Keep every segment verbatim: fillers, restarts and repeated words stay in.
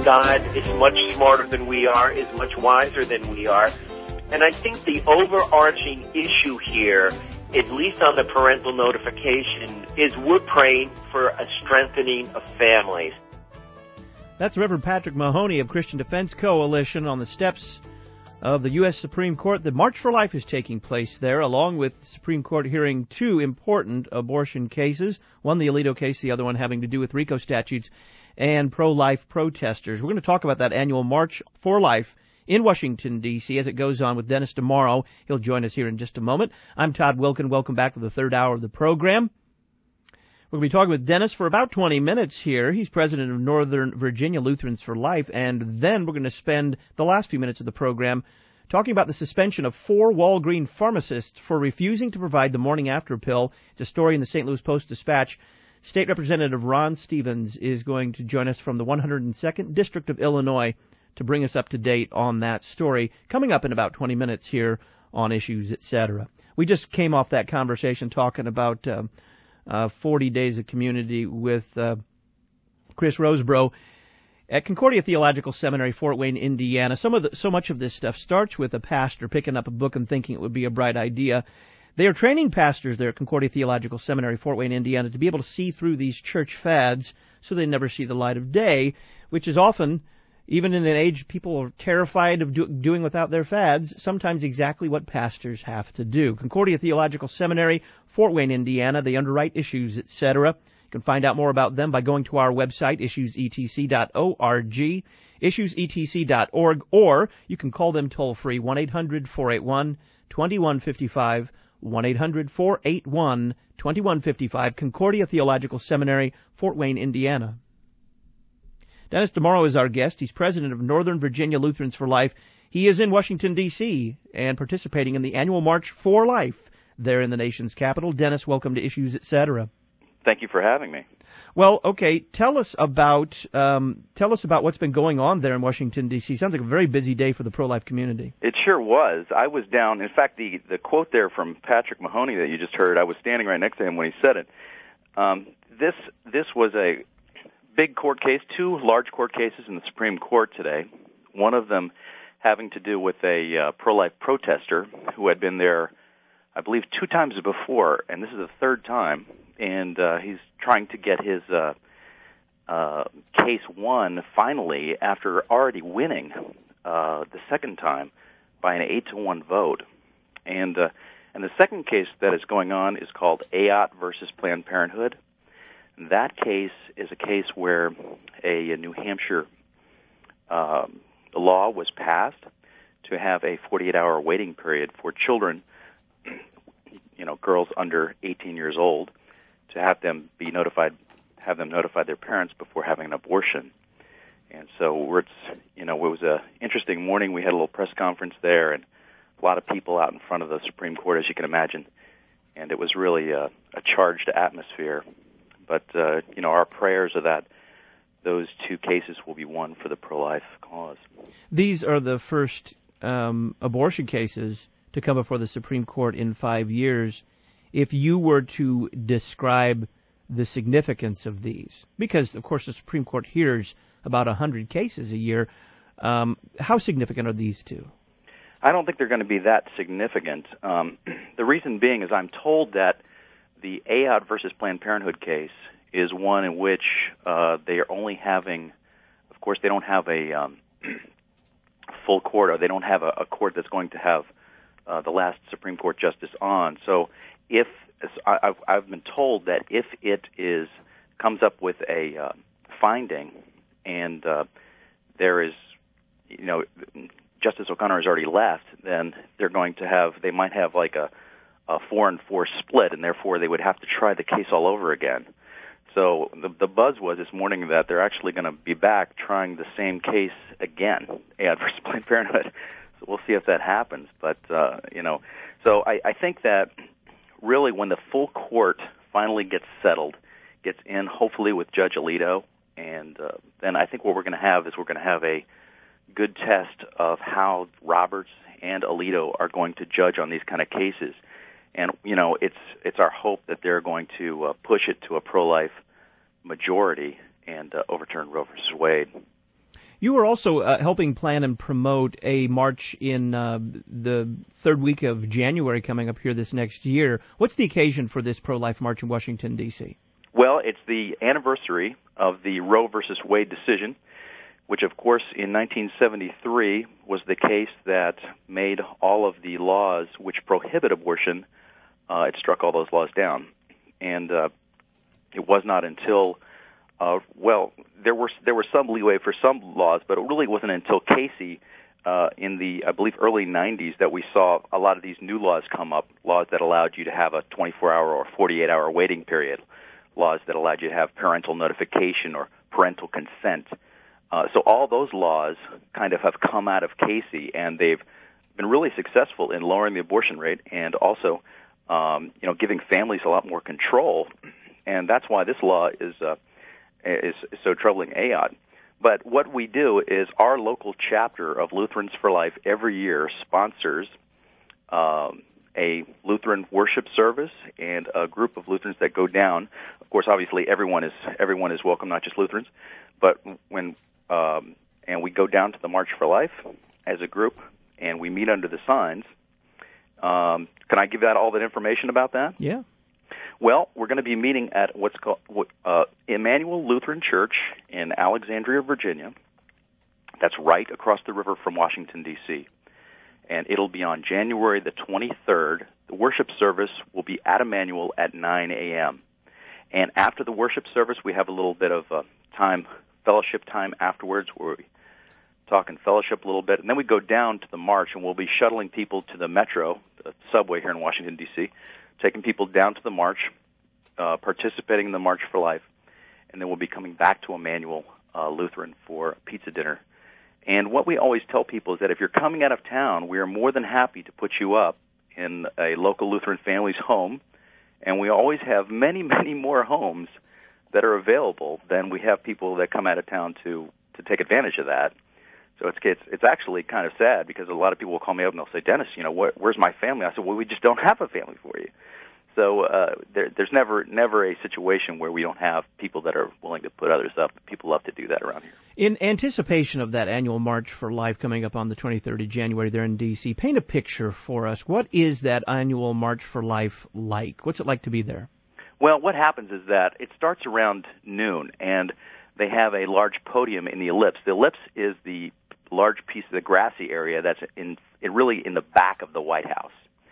God is much smarter than we are, is much wiser than we are. And I think the overarching issue here, at least on the parental notification, is we're praying for a strengthening of families. That's Reverend Patrick Mahoney of Christian Defense Coalition on the steps of the U S Supreme Court. The March for Life is taking place there, along with the Supreme Court hearing two important abortion cases, one the Alito case, the other one having to do with RICO statutes and pro-life protesters. We're going to talk about that annual March for Life in Washington, D C as it goes on with Dennis tomorrow. He'll join us here in just a moment. I'm Todd Wilkin. Welcome back to the third hour of the program. We're going to be talking with Dennis for about twenty minutes here. He's president of Northern Virginia Lutherans for Life, and then we're going to spend the last few minutes of the program talking about the suspension of four Walgreen pharmacists for refusing to provide the morning after pill. It's a story in the Saint Louis Post-Dispatch. State Representative Ron Stevens is going to join us from the one hundred second District of Illinois to bring us up to date on that story, coming up in about twenty minutes here on Issues, et cetera. We just came off that conversation talking about uh, uh, forty Days of Community with uh, Chris Rosebrough at Concordia Theological Seminary, Fort Wayne, Indiana. Some of the, so much of this stuff starts with a pastor picking up a book and thinking it would be a bright idea. They are training pastors there at Concordia Theological Seminary, Fort Wayne, Indiana, to be able to see through these church fads so they never see the light of day, which is often, even in an age people are terrified of do, doing without their fads, sometimes exactly what pastors have to do. Concordia Theological Seminary, Fort Wayne, Indiana. They underwrite issues, et cetera. You can find out more about them by going to our website, issues e t c dot org, issues e t c dot org, or you can call them toll-free, one eight hundred four eight one two one five five, one eight hundred four eight one two one five five, Concordia Theological Seminary, Fort Wayne, Indiana. Dennis DeMauro is our guest. He's president of Northern Virginia Lutherans for Life. He is in Washington, D C, and participating in the annual March for Life there in the nation's capital. Dennis, welcome to Issues, et cetera. Thank you for having me. Well, okay, tell us about um, tell us about what's been going on there in Washington, D C. Sounds like a very busy day for the pro-life community. It sure was. I was down. In fact, the, the quote there from Patrick Mahoney that you just heard, I was standing right next to him when he said it. Um, this this was a big court case, two large court cases in the Supreme Court today, one of them having to do with a uh, pro-life protester who had been there, I believe, two times before, and this is the third time, and uh, he's trying to get his uh, uh, case won finally after already winning uh, the second time by an eight to one vote. And, uh, and the second case that is going on is called Ayotte versus Planned Parenthood. That case is a case where a, a New Hampshire um, law was passed to have a forty-eight hour waiting period for children, you know, girls under eighteen years old, to have them be notified, have them notify their parents before having an abortion. And so it's, you know, it was a interesting morning. We had a little press conference there, and a lot of people out in front of the Supreme Court, as you can imagine. And it was really a, a charged atmosphere. But, uh, you know, our prayers are that those two cases will be won for the pro-life cause. These are the first um, abortion cases to come before the Supreme Court in five years. If you were to describe the significance of these, because, of course, the Supreme Court hears about one hundred cases a year, um, how significant are these two? I don't think they're going to be that significant. Um, the reason being is I'm told that the Ayotte versus Planned Parenthood case is one in which uh, they are only having, of course, they don't have a um, full court, or they don't have a, a court that's going to have uh, the last Supreme Court justice on. So if I've, I've been told that if it is comes up with a uh, finding and uh, there is, you know, Justice O'Connor has already left, then they're going to have, they might have like a a four and four split, and therefore they would have to try the case all over again. So the, the buzz was this morning that they're actually going to be back trying the same case again, Ayotte versus Planned Parenthood. So we'll see if that happens. But, uh, you know, so I, I think that really when the full court finally gets settled, gets in hopefully with Judge Alito, and uh, then I think what we're going to have is we're going to have a good test of how Roberts and Alito are going to judge on these kind of cases. And, you know, it's it's our hope that they're going to uh, push it to a pro-life majority and uh, overturn Roe versus Wade. You are also uh, helping plan and promote a march in uh, the third week of January coming up here this next year. What's the occasion for this pro-life march in Washington, D C? Well, it's the anniversary of the Roe versus Wade decision, which, of course, in nineteen seventy-three was the case that made all of the laws which prohibit abortion, uh, it struck all those laws down. And uh, it was not until Uh, well, there were there was some leeway for some laws, but it really wasn't until Casey uh, in the, I believe, early nineties that we saw a lot of these new laws come up, laws that allowed you to have a twenty-four hour or forty-eight hour waiting period, laws that allowed you to have parental notification or parental consent. Uh, so all those laws kind of have come out of Casey, and they've been really successful in lowering the abortion rate and also, um, you know, giving families a lot more control. And that's why this law is uh, is so troubling A O D. But what we do is our local chapter of Lutherans for Life every year sponsors um, a Lutheran worship service and a group of Lutherans that go down. Of course, obviously, everyone is everyone is welcome, not just Lutherans. But when um, and we go down to the March for Life as a group, and we meet under the signs. Um, can I give out all that information about that? Yeah. Well, we're going to be meeting at what's called uh, Emmanuel Lutheran Church in Alexandria, Virginia. That's right across the river from Washington, D C And it'll be on January the twenty-third. The worship service will be at Emmanuel at nine a.m. And after the worship service, we have a little bit of uh, time, fellowship time afterwards, where we talk and fellowship a little bit. And then we go down to the march, and we'll be shuttling people to the metro, the subway here in Washington, D C, taking people down to the march, uh, participating in the March for Life, and then we'll be coming back to Emmanuel uh, Lutheran for pizza dinner. And what we always tell people is that if you're coming out of town, we are more than happy to put you up in a local Lutheran family's home, and we always have many, many more homes that are available than we have people that come out of town to, to take advantage of that. So it's, it's it's actually kind of sad, because a lot of people will call me up and they'll say, Dennis, you know, wh- where's my family? I said, well, we just don't have a family for you. So uh, there, there's never never a situation where we don't have people that are willing to put others up. People love to do that around here. In anticipation of that annual March for Life coming up on the twenty-third of January there in D C, paint a picture for us. What is that annual March for Life like? What's it like to be there? Well, what happens is that it starts around noon, and they have a large podium in the ellipse. The ellipse is the large piece of the grassy area that's in it really in the back of the White House.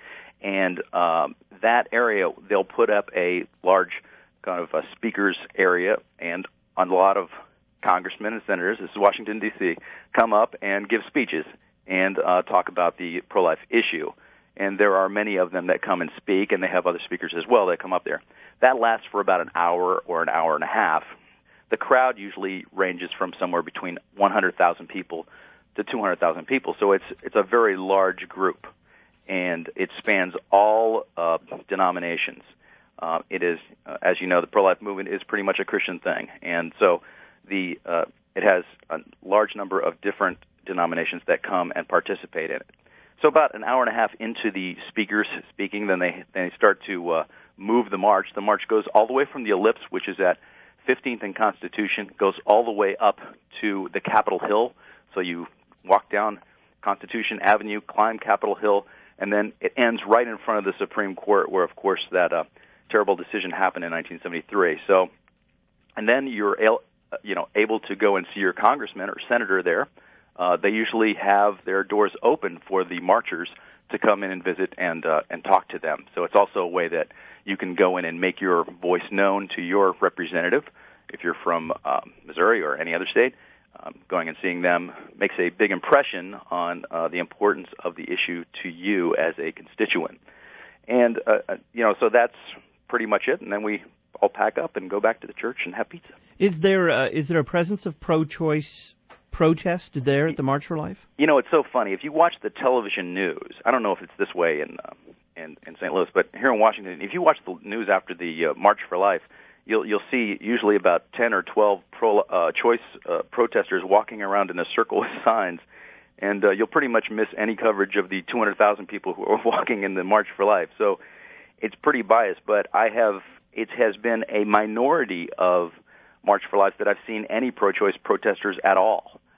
And um, that area, they'll put up a large kind of a speakers area, and a lot of congressmen and senators, this is Washington, D C, come up and give speeches and uh, talk about the pro-life issue. And there are many of them that come and speak, and they have other speakers as well that come up there. That lasts for about an hour or an hour and a half. The crowd usually ranges from somewhere between one hundred thousand people to two hundred thousand people, so it's it's a very large group, and it spans all uh, denominations. Uh, it is, uh, as you know, the pro-life movement is pretty much a Christian thing, and so the uh, it has a large number of different denominations that come and participate in it. So about an hour and a half into the speakers speaking, then they they start to uh, move the march. The march goes all the way from the ellipse, which is at fifteenth and Constitution, goes all the way up to the Capitol Hill. So you walk down Constitution Avenue, climb Capitol Hill, and then it ends right in front of the Supreme Court, where, of course, that uh, terrible decision happened in nineteen seventy-three. So, and then you're you know able to go and see your congressman or senator there. Uh, they usually have their doors open for the marchers to come in and visit and uh, and talk to them. So it's also a way that you can go in and make your voice known to your representative. If you're from um, Missouri or any other state, um, going and seeing them makes a big impression on uh, the importance of the issue to you as a constituent. And, uh, you know, so that's pretty much it. And then we all pack up and go back to the church and have pizza. Is there uh, is there a presence of pro-choice protest there at the March for Life? You know, it's so funny. If you watch the television news, I don't know if it's this way in uh, in, in Saint Louis, but here in Washington, if you watch the news after the uh, March for Life, you'll you'll see usually about ten or twelve pro uh, choice uh, protesters walking around in a circle with signs, and uh, you'll pretty much miss any coverage of the two hundred thousand people who are walking in the March for Life. So it's pretty biased, but I have it has been a minority of March for Life that I've seen any pro-choice protesters at all.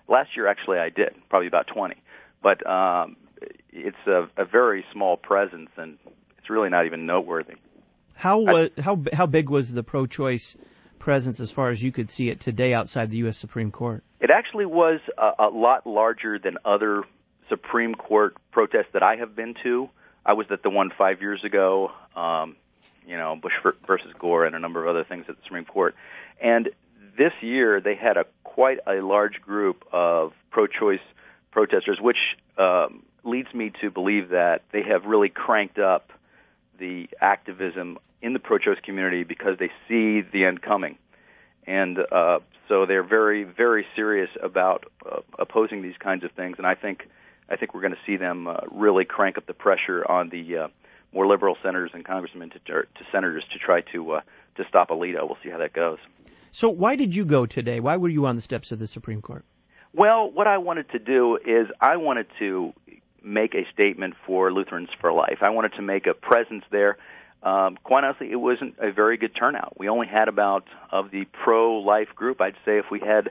Last year, actually, I did, probably about twenty. But um, it's a, a very small presence, and it's really not even noteworthy. How was how how big was the pro-choice presence as far as you could see it today outside the U S Supreme Court? It actually was a, a lot larger than other Supreme Court protests that I have been to. I was at the one five years ago, um, you know, Bush versus Gore and a number of other things at the Supreme Court. And this year they had a quite a large group of pro-choice protesters, which um, leads me to believe that they have really cranked up the activism in the pro-choice community because they see the end coming. And uh, so they're very, very serious about uh, opposing these kinds of things. And I think I think we're going to see them uh, really crank up the pressure on the uh, more liberal senators and congressmen to, to senators to try to uh, to stop Alito. We'll see how that goes. So why did you go today? Why were you on the steps of the Supreme Court? Well, what I wanted to do is I wanted to make a statement for Lutherans for Life. I wanted to make a presence there. Um, quite honestly, it wasn't a very good turnout. We only had about, of the pro-life group, I'd say if we had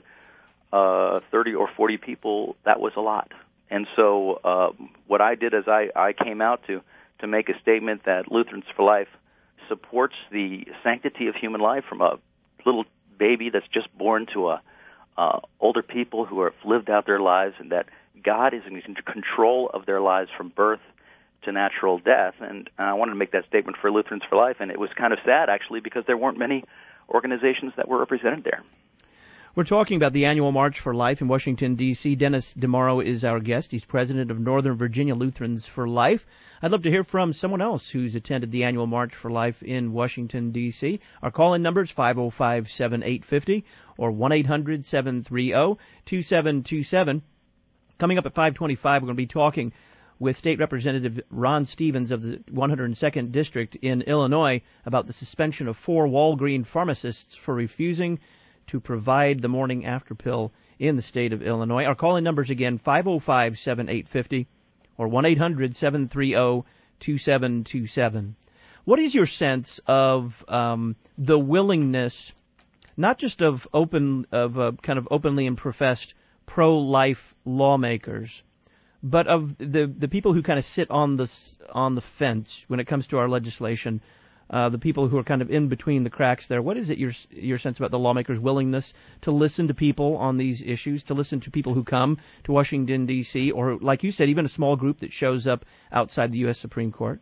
uh, thirty or forty people, that was a lot. And so uh, what I did is I, I came out to, to make a statement that Lutherans for Life supports the sanctity of human life from a little baby that's just born to a uh, older people who have lived out their lives, and that God is in control of their lives from birth to natural death. And I wanted to make that statement for Lutherans for Life, and it was kind of sad, actually, because there weren't many organizations that were represented there. We're talking about the annual March for Life in Washington, D C Dennis DeMauro is our guest. He's president of Northern Virginia Lutherans for Life. I'd love to hear from someone else who's attended the annual March for Life in Washington, D C Our call-in number is five oh five, seven eight five oh or one eight hundred, seven three oh, two seven two seven. Coming up at five twenty-five, we're going to be talking with State Representative Ron Stevens of the one hundred second District in Illinois about the suspension of four Walgreen pharmacists for refusing to provide the morning after pill in the state of Illinois. Our call-in numbers again, five oh five, seven eight five oh or one eight hundred, seven three oh, two seven two seven. What is your sense of um, the willingness, not just of open, of uh, kind of openly and professed pro-life lawmakers, but of the the people who kind of sit on the on the fence when it comes to our legislation, uh, the people who are kind of in between the cracks there? What is it your your sense about the lawmakers' willingness to listen to people on these issues, to listen to people who come to Washington, D C, or, like you said, even a small group that shows up outside the U S Supreme Court?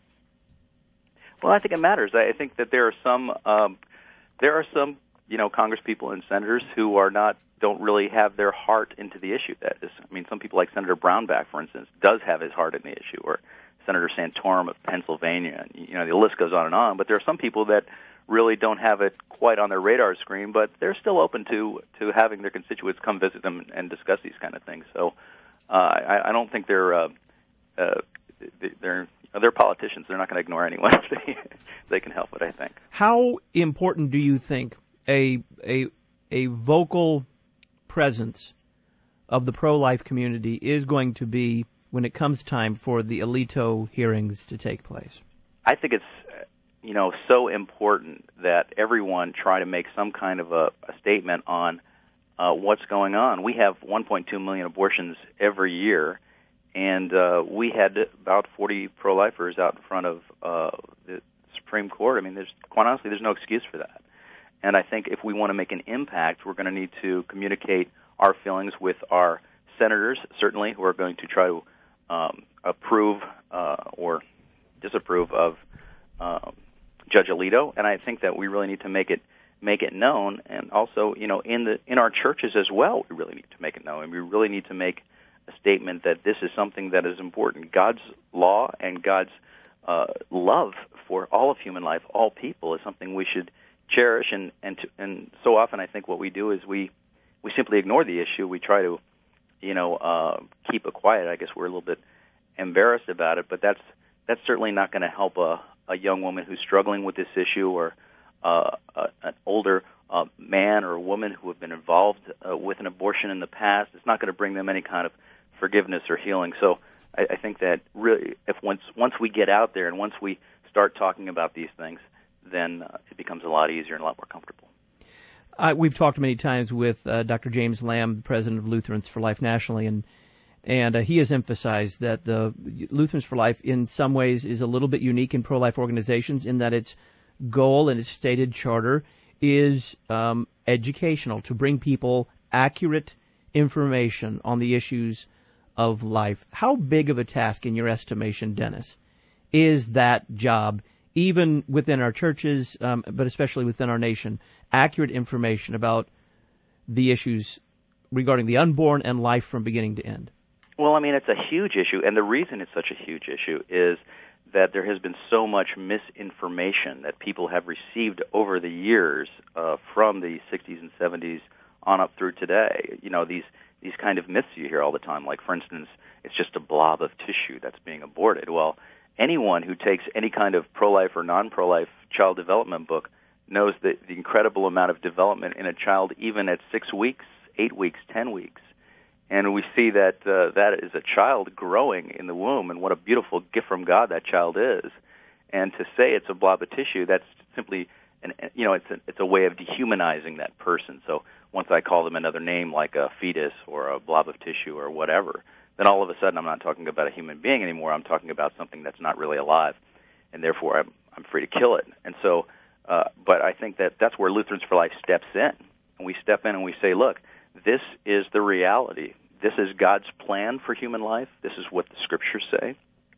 Well, I think it matters. I think that there are some um, there are some you know congresspeople and senators who are not don't really have their heart into the issue. That is, I mean, some people like Senator Brownback, for instance, does have his heart in the issue, or Senator Santorum of Pennsylvania. You know, the list goes on and on. But there are some people that really don't have it quite on their radar screen, but they're still open to to having their constituents come visit them and discuss these kind of things. So uh, I, I don't think they're uh, uh, they're they're politicians. They're not going to ignore anyone if they if they can help it, I think. How important do you think a a a vocal presence of the pro-life community is going to be when it comes time for the Alito hearings to take place? I think it's, you know, so important that everyone try to make some kind of a, a statement on uh, what's going on. We have one point two million abortions every year, and uh, we had about forty pro-lifers out in front of uh, the Supreme Court. I mean, there's quite honestly, there's no excuse for that. And I think if we want to make an impact, we're going to need to communicate our feelings with our senators, certainly, who are going to try to um, approve uh, or disapprove of um, Judge Alito. And I think that we really need to make it make it known. And also, you know, in the in our churches as well, we really need to make it known. And we really need to make a statement that this is something that is important. God's law and God's uh, love for all of human life, all people, is something we should cherish, and and to, and so often I think what we do is we we simply ignore the issue. We try to, you know, uh, keep it quiet. I guess we're a little bit embarrassed about it, but that's that's certainly not going to help a, a young woman who's struggling with this issue, or uh, a, an older uh, man or a woman who have been involved uh, with an abortion in the past. It's not going to bring them any kind of forgiveness or healing. So I, I think that really, if once once we get out there and once we start talking about these things, then uh, it becomes a lot easier and a lot more comfortable. I, we've talked many times with uh, Doctor James Lamb, the president of Lutherans for Life nationally, and and uh, he has emphasized that the Lutherans for Life in some ways is a little bit unique in pro-life organizations in that its goal and its stated charter is um, educational, to bring people accurate information on the issues of life. How big of a task, in your estimation, Dennis, is that job, even within our churches, um, but especially within our nation, accurate information about the issues regarding the unborn and life from beginning to end? Well, I mean, it's a huge issue, and the reason it's such a huge issue is that there has been so much misinformation that people have received over the years uh, from the sixties and seventies on up through today. You know, these these kind of myths you hear all the time, like, for instance, it's just a blob of tissue that's being aborted. Well, anyone who takes any kind of pro-life or non-pro-life child development book knows that the incredible amount of development in a child, even at six weeks, eight weeks, ten weeks. And we see that uh, that is a child growing in the womb, and what a beautiful gift from God that child is. And to say it's a blob of tissue, that's simply, an, you know, it's a, it's a way of dehumanizing that person. So once I call them another name, like a fetus or a blob of tissue or whatever, then all of a sudden I'm not talking about a human being anymore. I'm talking about something that's not really alive, and therefore I'm, I'm free to kill it. And so, uh, but I think that that's where Lutherans for Life steps in. And we step in and we say, look, this is the reality. This is God's plan for human life. This is what the Scriptures say.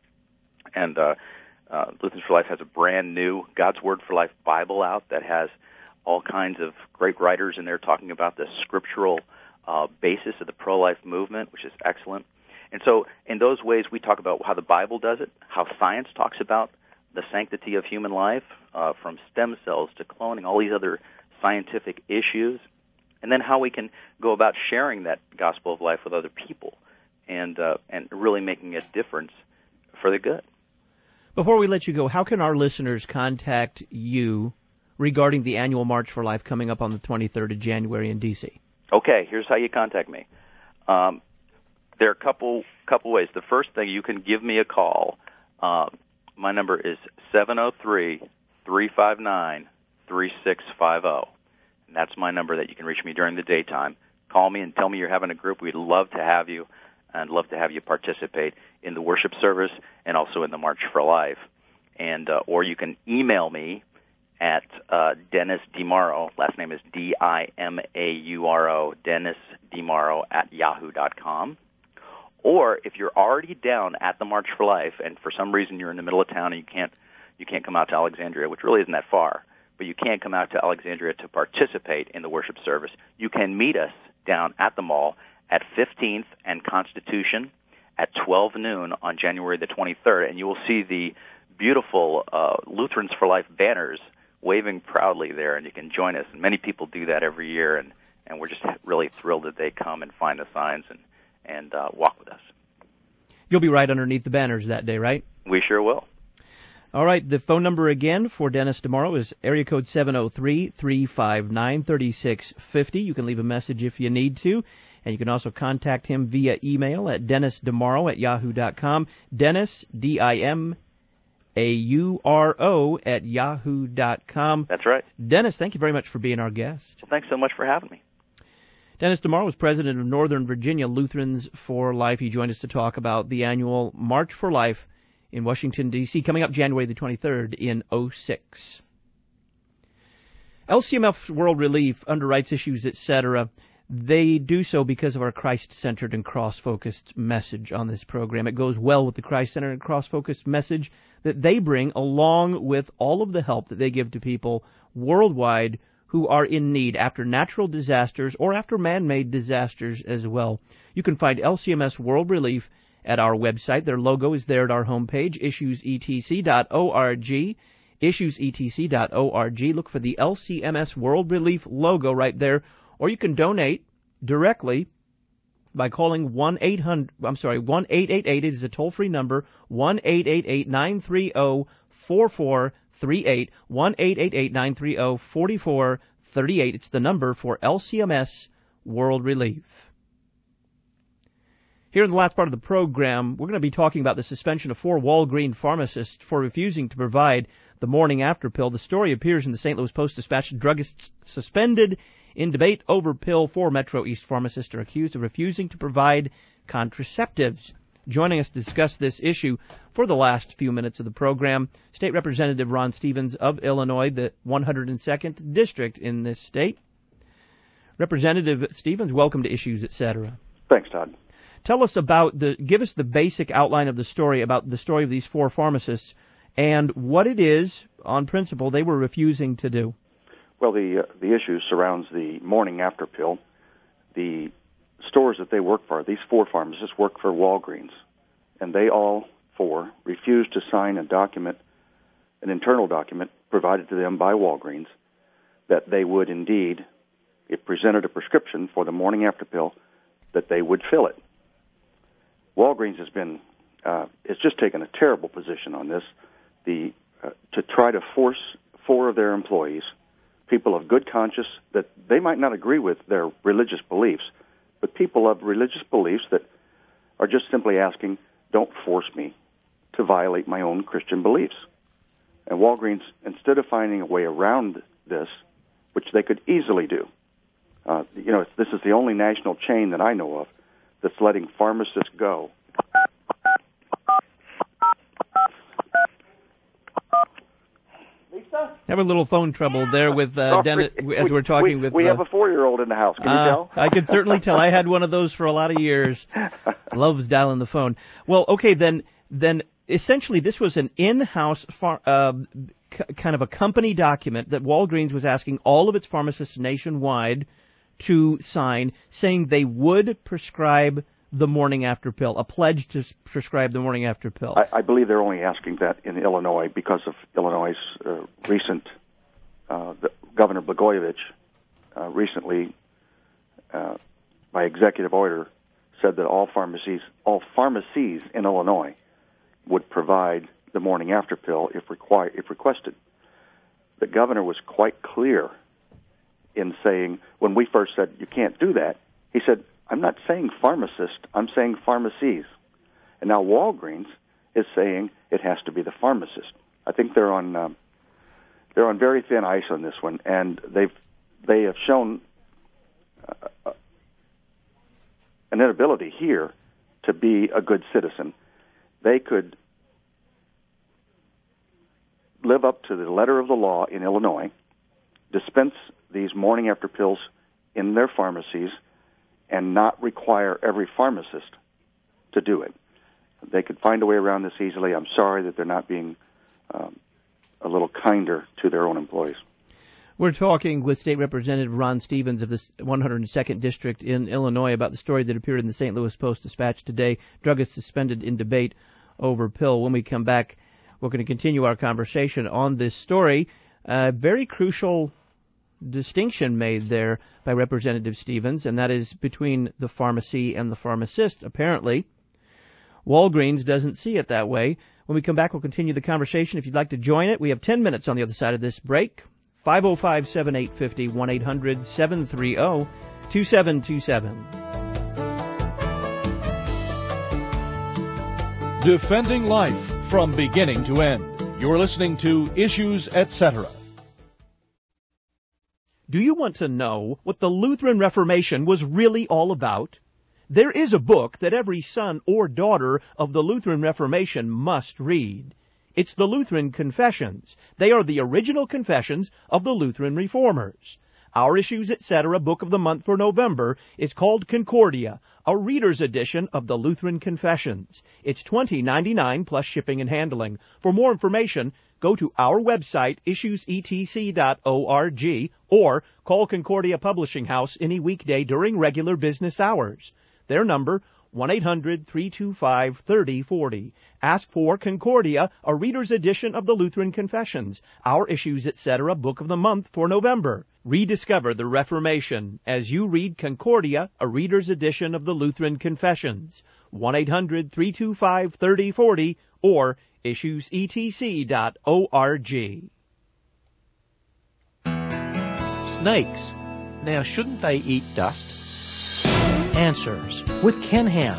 And uh, uh, Lutherans for Life has a brand new God's Word for Life Bible out that has all kinds of great writers in there talking about the scriptural uh, basis of the pro-life movement, which is excellent. And so in those ways, we talk about how the Bible does it, how science talks about the sanctity of human life, uh, from stem cells to cloning, all these other scientific issues, and then how we can go about sharing that gospel of life with other people and uh, and really making a difference for the good. Before we let you go, how can our listeners contact you regarding the annual March for Life coming up on the twenty-third of January in D C? Okay, here's how you contact me. Um, there are a couple couple ways. The first thing, you can give me a call. Uh, my number is seven oh three, three five nine, three six five oh. And that's my number that you can reach me during the daytime. Call me and tell me you're having a group. We'd love to have you and love to have you participate in the worship service and also in the March for Life. And uh, or you can email me at uh, Dennis DiMauro. Last name is D I M A U R O, Dennis DiMauro at yahoo dot com. Or if you're already down at the March for Life and for some reason you're in the middle of town and you can't you can't come out to Alexandria, which really isn't that far, but you can't come out to Alexandria to participate in the worship service, you can meet us down at the mall at fifteenth and Constitution at twelve noon on January the twenty-third, and you will see the beautiful uh, Lutherans for Life banners waving proudly there, and you can join us. And many people do that every year, and, and we're just really thrilled that they come and find the signs and, and uh, walk with us. You'll be right underneath the banners that day, right? We sure will. All right, the phone number again for Dennis DiMauro is area code seven oh three, three five nine, three six five oh. You can leave a message if you need to, and you can also contact him via email at dennis dimaro at yahoo dot com. Dennis, D I M A U R O, at yahoo dot com. That's right. Dennis, thank you very much for being our guest. Well, thanks so much for having me. Dennis DiMauro is president of Northern Virginia Lutherans for Life. He joined us to talk about the annual March for Life in Washington, D C, coming up January the twenty-third in oh six. L C M F World Relief underwrites issues, et cetera. They do so because of our Christ-centered and cross-focused message on this program. It goes well with the Christ-centered and cross-focused message that they bring, along with all of the help that they give to people worldwide who are in need after natural disasters or after man-made disasters as well. You can find L C M S World Relief at our website. Their logo is there at our homepage, issues e t c dot org, issues e t c dot org. Look for the L C M S World Relief logo right there, or you can donate directly by calling one eight hundred, I'm sorry, one eight eight eight. It is a toll-free number, one eight eight eight, nine three zero, four four three eight, one eight eight eight, nine three zero, four four three eight. It's the number for L C M S World Relief. Here in the last part of the program, we're going to be talking about the suspension of four Walgreens pharmacists for refusing to provide the morning after pill. The story appears in the Saint Louis Post-Dispatch. Druggists suspended in debate over pill. Four Metro East pharmacists are accused of refusing to provide contraceptives. Joining us to discuss this issue for the last few minutes of the program, State Representative Ron Stevens of Illinois, the one hundred second District in this state. Representative Stevens, welcome to Issues, et cetera. Thanks, Todd. Tell us about the, give us the basic outline of the story, about the story of these four pharmacists and what it is, on principle, they were refusing to do. Well, the uh, the issue surrounds the morning after pill. The stores that they work for, these four pharmacists work for Walgreens, and they all four refused to sign a document, an internal document provided to them by Walgreens, that they would indeed, if presented a prescription for the morning after pill, that they would fill it. Walgreens has been, uh, it's just taken a terrible position on this, the uh, to try to force four of their employees, people of good conscience, that they might not agree with their religious beliefs, but people of religious beliefs that are just simply asking, don't force me to violate my own Christian beliefs. And Walgreens, instead of finding a way around this, which they could easily do, uh, you know, this is the only national chain that I know of that's letting pharmacists go. Lisa? Have a little phone trouble there with uh, Dennis as we're talking we, with. We uh, have a four-year-old in the house. Can uh, you tell? I can certainly tell. I had one of those for a lot of years. Loves dialing the phone. Well, okay, then. Then essentially, this was an in-house far, uh, c- kind of a company document that Walgreens was asking all of its pharmacists nationwide to sign, saying they would prescribe the morning after pill, a pledge to prescribe the morning after pill. I, I believe they're only asking that in Illinois because of Illinois' uh, recent, uh, the, Governor Blagojevich uh, recently, uh, by executive order, said that all pharmacies, all pharmacies in Illinois would provide the morning after pill if required, if requested. The governor was quite clear in saying, when we first said you can't do that, he said, I'm not saying pharmacist, I'm saying pharmacies. And now Walgreens is saying it has to be the pharmacist. I think they're on um, they're on very thin ice on this one, and they've they have shown uh, an inability here to be a good citizen. They could live up to the letter of the law in Illinois, dispense these morning after pills in their pharmacies, and not require every pharmacist to do it. They could find a way around this easily. I'm sorry that they're not being um, a little kinder to their own employees. We're talking with State Representative Ron Stevens of the one hundred second District in Illinois about the story that appeared in the Saint Louis Post-Dispatch today, druggists suspended in debate over pill. When we come back, we're going to continue our conversation on this story. A very crucial distinction made there by Representative Stevens, and that is between the pharmacy and the pharmacist, apparently. Walgreens doesn't see it that way. When we come back, we'll continue the conversation. If you'd like to join it, we have ten minutes on the other side of this break. five oh five, seven eight five oh, one eight hundred, seven three oh, two seven two seven. Defending life from beginning to end. You're listening to Issues, et cetera. Do you want to know what the Lutheran Reformation was really all about? There is a book that every son or daughter of the Lutheran Reformation must read. It's the Lutheran Confessions. They are the original confessions of the Lutheran Reformers. Our Issues, et cetera. Book of the month for November is called Concordia, a reader's edition of the Lutheran Confessions. It's twenty dollars and ninety-nine cents plus shipping and handling. For more information, go to our website, issues e t c dot org, or call Concordia Publishing House any weekday during regular business hours. Their number, one eight hundred, three two five, three oh four oh. Ask for Concordia, a reader's edition of the Lutheran Confessions, Our Issues, et cetera. Book of the month for November. Rediscover the Reformation as you read Concordia, a reader's edition of the Lutheran Confessions. one eight hundred, three two five, three oh four oh or issues e t c dot org. Snakes. Now, shouldn't they eat dust? Answers with Ken Ham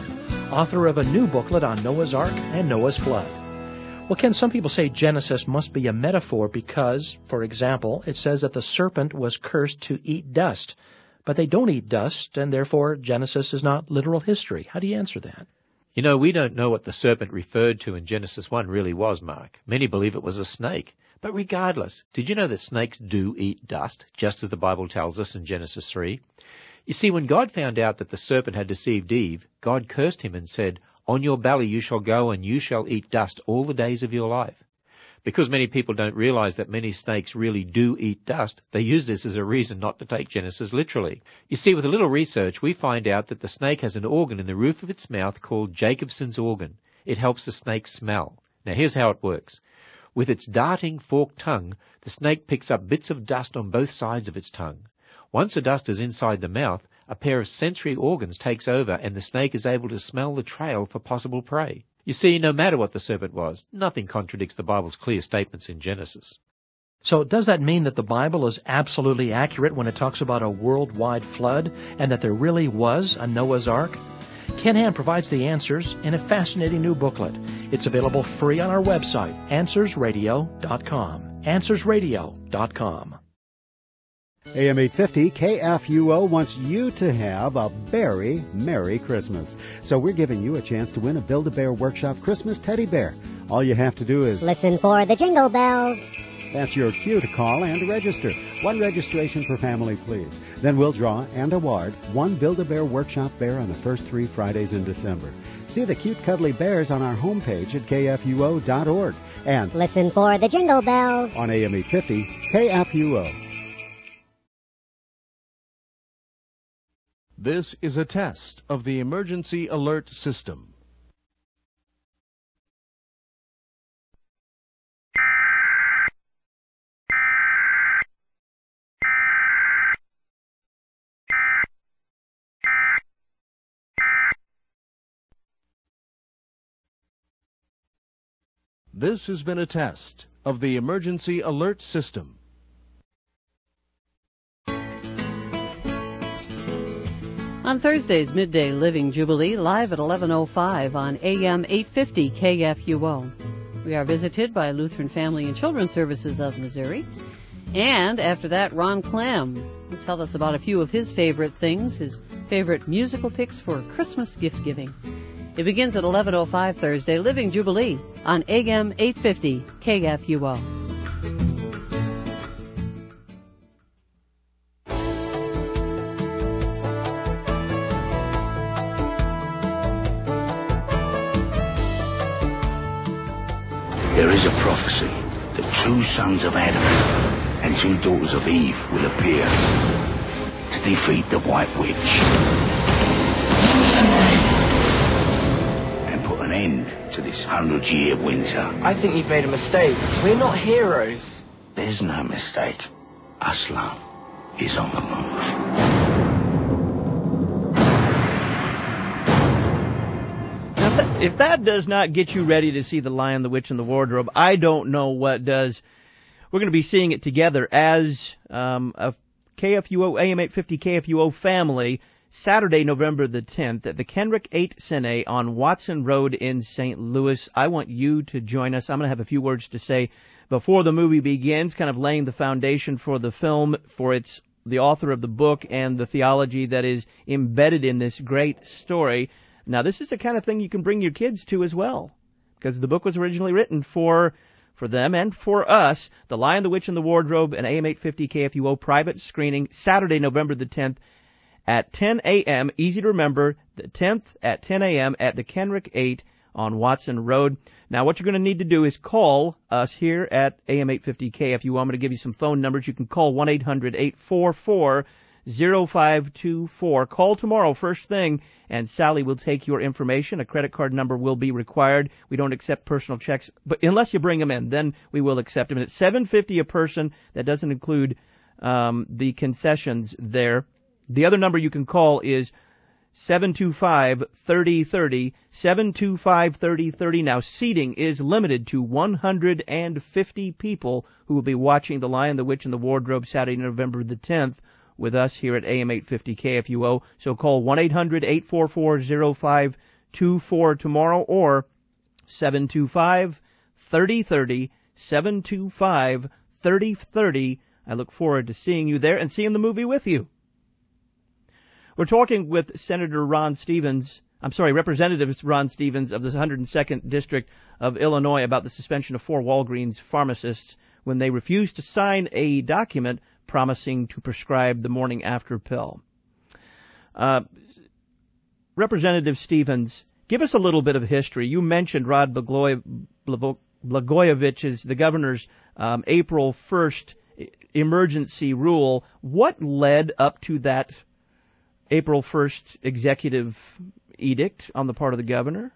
author of a new booklet on Noah's Ark and Noah's flood. Well, Ken, some people say Genesis must be a metaphor because, for example, it says that the serpent was cursed to eat dust. But they don't eat dust, and therefore Genesis is not literal history. How do you answer that? You know, we don't know what the serpent referred to in Genesis one really was, Mark. Many believe it was a snake. But regardless, did you know that snakes do eat dust, just as the Bible tells us in Genesis three? You see, when God found out that the serpent had deceived Eve, God cursed him and said, "On your belly you shall go, and you shall eat dust all the days of your life." Because many people don't realize that many snakes really do eat dust, they use this as a reason not to take Genesis literally. You see, with a little research, we find out that the snake has an organ in the roof of its mouth called Jacobson's organ. It helps the snake smell. Now here's how it works. With its darting, forked tongue, the snake picks up bits of dust on both sides of its tongue. Once the dust is inside the mouth, a pair of sensory organs takes over and the snake is able to smell the trail for possible prey. You see, no matter what the serpent was, nothing contradicts the Bible's clear statements in Genesis. So does that mean that the Bible is absolutely accurate when it talks about a worldwide flood and that there really was a Noah's Ark? Ken Ham provides the answers in a fascinating new booklet. It's available free on our website, answers radio dot com. answers radio dot com. A M eight fifty K F U O wants you to have a very Merry Christmas. So we're giving you a chance to win a Build-A-Bear Workshop Christmas teddy bear. All you have to do is listen for the jingle bells. That's your cue to call and register. One registration per family, please. Then we'll draw and award one Build-A-Bear Workshop bear on the first three Fridays in December. See the cute cuddly bears on our homepage at K F U O dot org. And listen for the jingle bells on A M eight fifty K F U O. This is a test of the emergency alert system. This has been a test of the emergency alert system. On Thursday's Midday Living Jubilee, live at eleven oh five on A M eight fifty K F U O. We are visited by Lutheran Family and Children's Services of Missouri. And after that, Ron Clam will tell us about a few of his favorite things, his favorite musical picks for Christmas gift giving. It begins at eleven oh five Thursday, Living Jubilee on A M eight fifty K F U O. There is a prophecy that two sons of Adam and two daughters of Eve will appear to defeat the White Witch and put an end to this hundred-year winter. I think you've made a mistake. We're not heroes. There's no mistake. Aslan is on the move. If that does not get you ready to see The Lion, the Witch, and the Wardrobe, I don't know what does. We're going to be seeing it together as um, a K F U O, A M eight fifty K F U O family, Saturday, November the tenth, at the Kenrick eight Cine on Watson Road in Saint Louis. I want you to join us. I'm going to have a few words to say before the movie begins, kind of laying the foundation for the film, for its the author of the book, and the theology that is embedded in this great story. Now, this is the kind of thing you can bring your kids to as well, because the book was originally written for for them and for us. The Lion, the Witch, and the Wardrobe, an A M eight fifty K F U O private screening, Saturday, November the tenth at ten a.m. Easy to remember, the tenth at ten a.m. at the Kenrick eight on Watson Road. Now, what you're going to need to do is call us here at A M eight fifty K F U O. I'm going to give you some phone numbers. You can call one eight hundred eight four four zero five two four. Call tomorrow first thing, and Sally will take your information. A credit card number will be required. We don't accept personal checks, but unless you bring them in, then we will accept them. And it's seven fifty a person. That doesn't include um, the concessions there. The other number you can call is seven two five, three oh three oh, seven two five, three oh three oh. Now, seating is limited to one hundred fifty people who will be watching The Lion, the Witch, and the Wardrobe Saturday, November the tenth. With us here at A M eight fifty K F U O. So call one eight hundred eight four four zero five two four tomorrow, or seven two five, three oh three oh, seven two five, three oh three oh. I look forward to seeing you there and seeing the movie with you. We're talking with Senator Ron Stevens, I'm sorry, Representative Ron Stevens of the one hundred second District of Illinois about the suspension of four Walgreens pharmacists when they refused to sign a document promising to prescribe the morning after pill. Uh, Representative Stevens, give us a little bit of history. You mentioned Rod Blagoy, Blagojevich's, the governor's um, April first emergency rule. What led up to that April first executive edict on the part of the governor?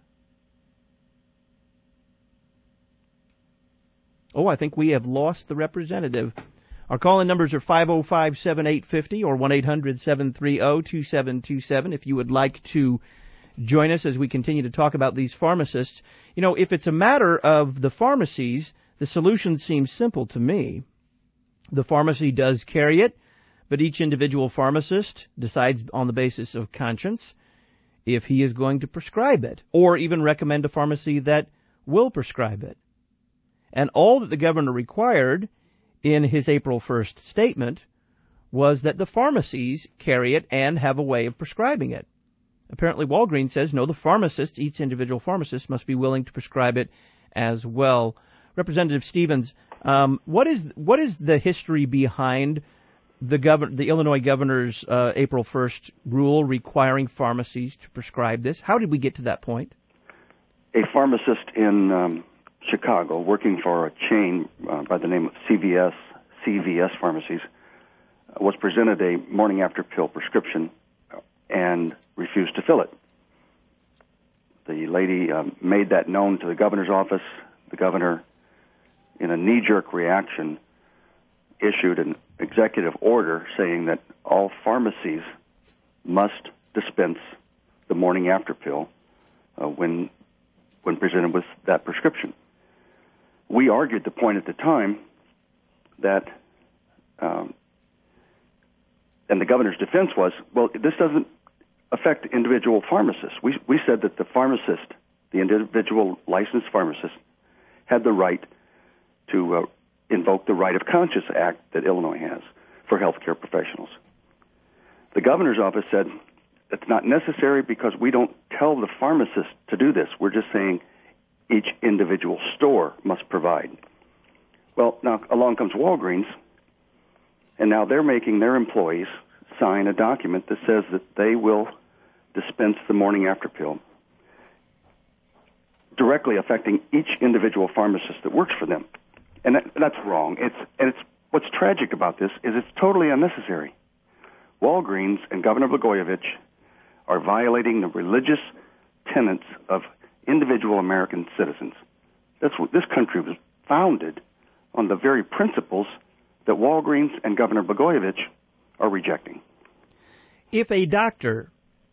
Oh, I think we have lost the representative. Our call-in numbers are five oh five, seven eight five oh or one eight hundred, seven three oh, two seven two seven if you would like to join us as we continue to talk about these pharmacists. You know, if it's a matter of the pharmacies, the solution seems simple to me. The pharmacy does carry it, but each individual pharmacist decides on the basis of conscience if he is going to prescribe it, or even recommend a pharmacy that will prescribe it. And all that the governor required in his April first statement was that the pharmacies carry it and have a way of prescribing it. Apparently Walgreens says, no, the pharmacist, each individual pharmacist must be willing to prescribe it as well. Representative Stevens, um, what is what is the history behind the governor, the Illinois governor's uh, April first rule requiring pharmacies to prescribe this? How did we get to that point? A pharmacist in um, Chicago, working for a chain uh, by the name of C V S, C V S Pharmacies, uh, was presented a morning after pill prescription and refused to fill it. The lady um, made that known to the governor's office. The governor, in a knee-jerk reaction, issued an executive order saying that all pharmacies must dispense the morning after pill uh, when when presented with that prescription. We argued the point at the time that, um, and the governor's defense was, well, this doesn't affect individual pharmacists. We we said that the pharmacist, the individual licensed pharmacist, had the right to uh, invoke the Right of Conscience Act that Illinois has for healthcare professionals. The governor's office said it's not necessary because we don't tell the pharmacist to do this. We're just saying each individual store must provide. Well, now along comes Walgreens, and now they're making their employees sign a document that says that they will dispense the morning after pill, directly affecting each individual pharmacist that works for them. And that, that's wrong. It's and it's what's tragic about this is it's totally unnecessary. Walgreens and Governor Blagojevich are violating the religious tenets of individual American citizens. That's what this country was founded on, the very principles that Walgreens and Governor Blagojevich are rejecting. If a doctor,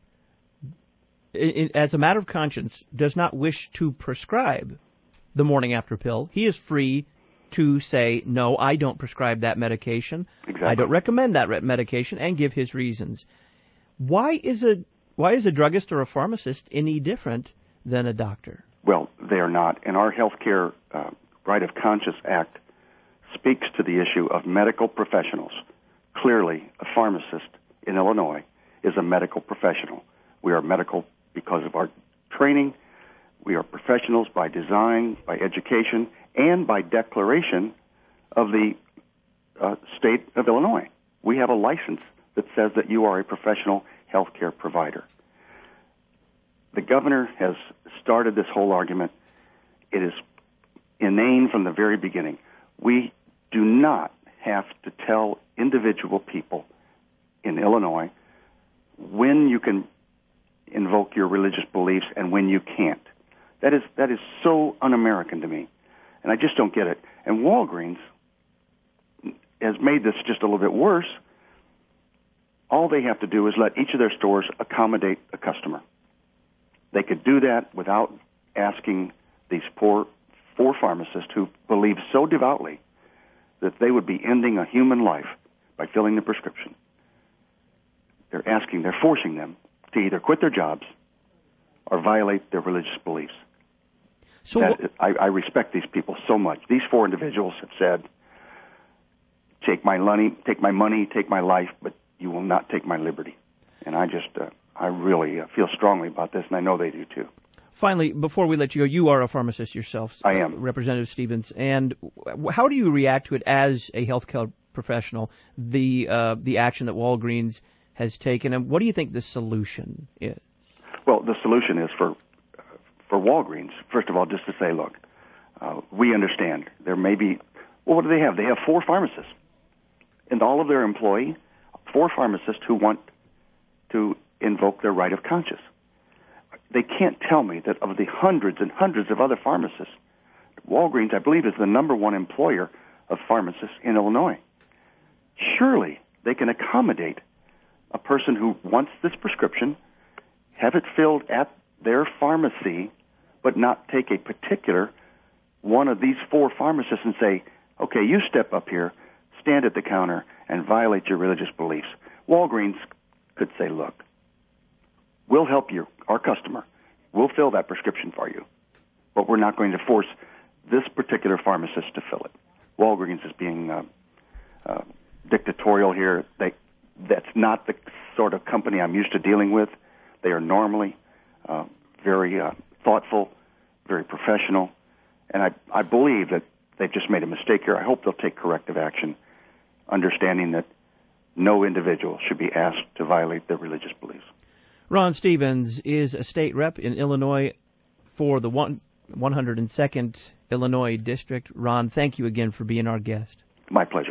as a matter of conscience, does not wish to prescribe the morning after pill, he is free to say, no, I don't prescribe that medication. Exactly. I don't recommend that medication, and give his reasons. Why is a why is a druggist or a pharmacist any different than a doctor? Well, they are not. And our Healthcare uh, Right of Conscience Act speaks to the issue of medical professionals. Clearly, a pharmacist in Illinois is a medical professional. We are medical because of our training. We are professionals by design, by education, and by declaration of the uh, state of Illinois. We have a license that says that you are a professional healthcare provider. The governor has started this whole argument. It is inane from the very beginning. We do not have to tell individual people in Illinois when you can invoke your religious beliefs and when you can't. That is that is so un-American to me, and I just don't get it. And Walgreens has made this just a little bit worse. All they have to do is let each of their stores accommodate a customer. They could do that without asking these poor four pharmacists who believe so devoutly that they would be ending a human life by filling the prescription. They're asking, they're forcing them to either quit their jobs or violate their religious beliefs. So that, I, I respect these people so much. These four individuals have said, take my money, take my money, take my life, but you will not take my liberty. And I just, uh, I really uh, feel strongly about this, and I know they do too. Finally, before we let you go, you are a pharmacist yourself. I am. Uh, Representative Stevens. And how do you react to it as a healthcare professional, the uh, the action that Walgreens has taken, and what do you think the solution is? Well, the solution is for for Walgreens, first of all, just to say, look, uh, we understand there may be, well, what do they have? They have four pharmacists. And all of their employee, four pharmacists who want to invoke their right of conscience. They can't tell me that of the hundreds and hundreds of other pharmacists, Walgreens, I believe, is the number one employer of pharmacists in Illinois. Surely they can accommodate a person who wants this prescription, have it filled at their pharmacy, but not take a particular one of these four pharmacists and say, okay, you step up here, stand at the counter, and violate your religious beliefs. Walgreens could say, look, we'll help you, our customer. We'll fill that prescription for you, but we're not going to force this particular pharmacist to fill it. Walgreens is being uh, uh, dictatorial here. They, that's not the sort of company I'm used to dealing with. They are normally uh, very uh, thoughtful, very professional, and I, I believe that they've just made a mistake here. I hope they'll take corrective action, understanding that no individual should be asked to violate their religious beliefs. Ron Stevens is a state rep in Illinois for the one, one hundred second Illinois District. Ron, thank you again for being our guest. My pleasure.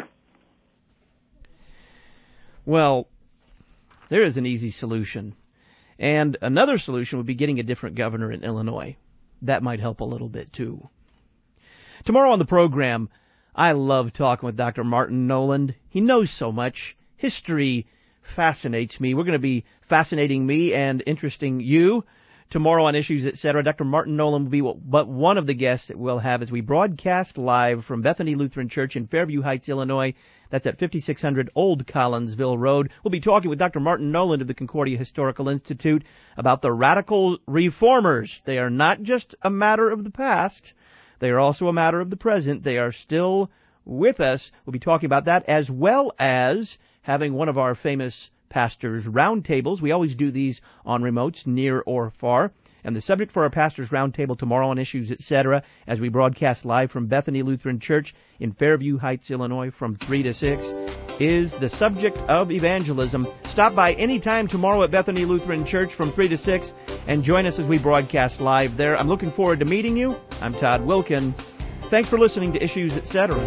Well, there is an easy solution. And another solution would be getting a different governor in Illinois. That might help a little bit, too. Tomorrow on the program, I love talking with Doctor Martin Noland. He knows so much. History fascinates me. We're going to be fascinating me and interesting you tomorrow on Issues, et cetera. Doctor Martin Noland will be but one of the guests that we'll have as we broadcast live from Bethany Lutheran Church in Fairview Heights, Illinois. That's at fifty-six hundred Old Collinsville Road. We'll be talking with Doctor Martin Noland of the Concordia Historical Institute about the radical reformers. They are not just a matter of the past. They are also a matter of the present. They are still with us. We'll be talking about that, as well as having one of our famous pastors' roundtables. We always do these on remotes, near or far. And the subject for our pastors' roundtable tomorrow on Issues, et cetera, as we broadcast live from Bethany Lutheran Church in Fairview Heights, Illinois, from three to six, is the subject of evangelism. Stop by any time tomorrow at Bethany Lutheran Church from three to six and join us as we broadcast live there. I'm looking forward to meeting you. I'm Todd Wilkin. Thanks for listening to Issues, et cetera.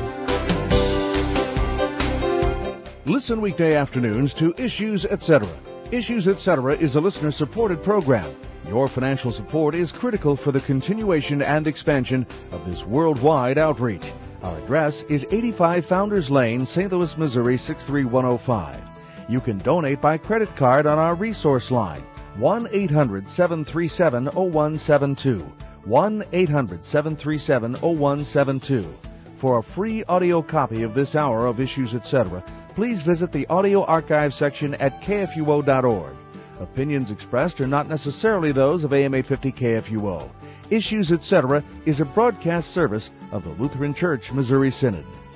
Listen weekday afternoons to Issues, et cetera. Issues, et cetera is a listener-supported program. Your financial support is critical for the continuation and expansion of this worldwide outreach. Our address is eighty-five Founders Lane, Saint Louis, Missouri, six three one oh five. You can donate by credit card on our resource line, one eight hundred seven three seven oh one seven two, one eight hundred seven three seven oh one seven two. For a free audio copy of this hour of Issues, et cetera, please visit the audio archive section at K F U O dot org. Opinions expressed are not necessarily those of A M eight fifty K F U O. Issues, et cetera is a broadcast service of the Lutheran Church Missouri Synod.